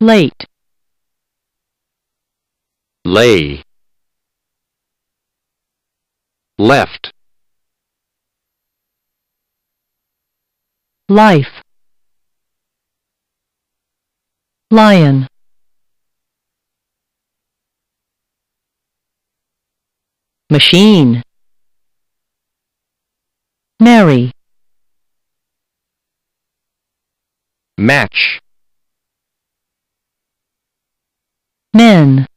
late, lay, left, life, lion, machine, marry, match, men,